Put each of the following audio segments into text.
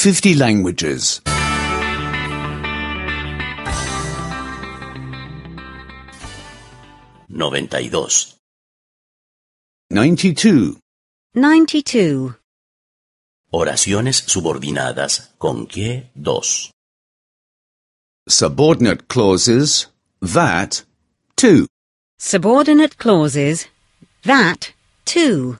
50 languages. 92. 92. 92. Oraciones subordinadas con que dos. Subordinate clauses, that, too. Subordinate clauses, that, too.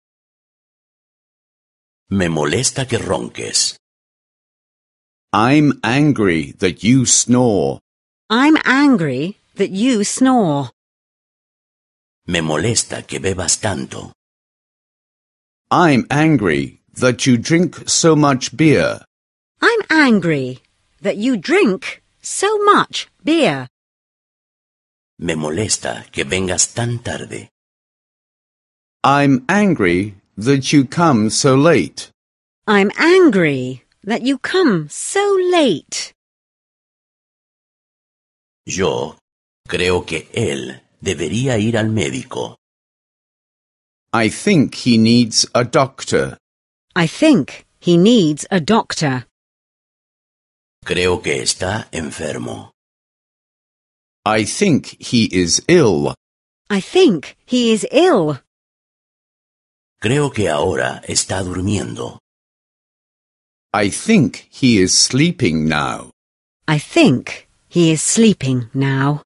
Me molesta que ronques. I'm angry that you snore. I'm angry that you snore. Me molesta que bebas tanto. I'm angry that you drink so much beer. I'm angry that you drink so much beer. Me molesta que vengas tan tarde. I'm angry that you come so late. I'm angry that you come so late. Yo creo que él debería ir al médico. I think he needs a doctor. I think he needs a doctor. Creo que está enfermo. I think he is ill. I think he is ill. Creo que ahora está durmiendo. I think he is sleeping now. I think he is sleeping now.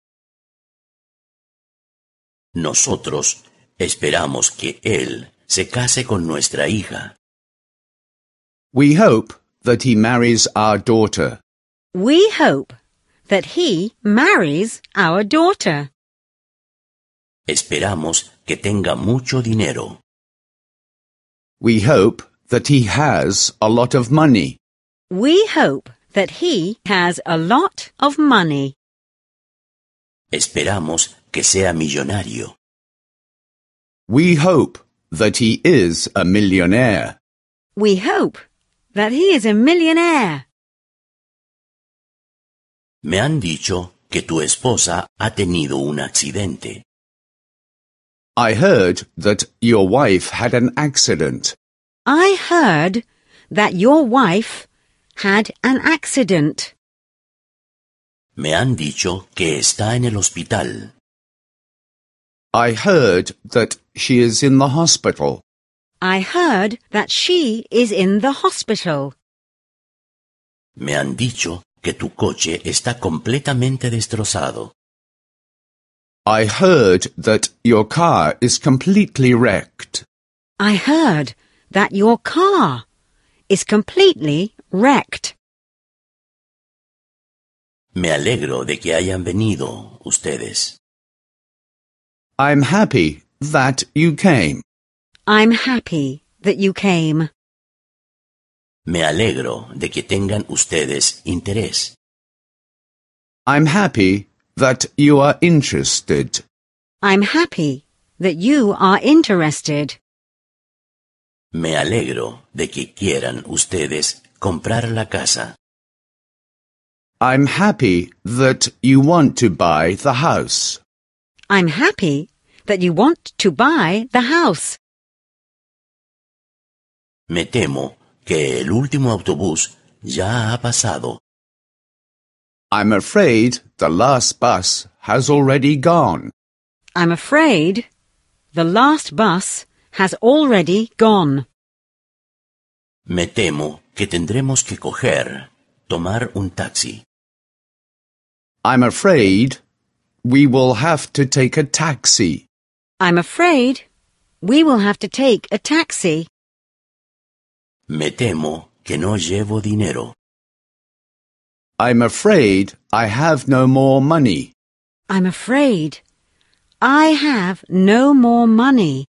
Nosotros esperamos que él se case con nuestra hija. We hope that he marries our daughter. We hope that he marries our daughter. Esperamos que tenga mucho dinero. We hope that he has a lot of money. We hope that he has a lot of money. Esperamos que sea millonario. We hope that he is a millionaire. We hope that he is a millionaire. Me han dicho que tu esposa ha tenido un accidente. I heard that your wife had an accident. I heard that your wife had an accident. Me han dicho que está en el hospital. I heard that she is in the hospital. I heard that she is in the hospital. Me han dicho que tu coche está completamente destrozado. I heard that your car is completely wrecked. I heard that your car is completely wrecked. Me alegro de que hayan venido ustedes. I'm happy that you came. I'm happy that you came. Me alegro de que tengan ustedes interés. I'm happy that you are interested. I'm happy that you are interested. Me alegro de que quieran ustedes comprar la casa. I'm happy that you want to buy the house. I'm happy that you want to buy the house. Me temo que el último autobús ya ha pasado. I'm afraid the last bus has already gone. I'm afraid the last bus has already gone. Me temo que tendremos que tomar un taxi. I'm afraid we will have to take a taxi. I'm afraid we will have to take a taxi. Me temo que no llevo dinero. I'm afraid I have no more money. I'm afraid I have no more money.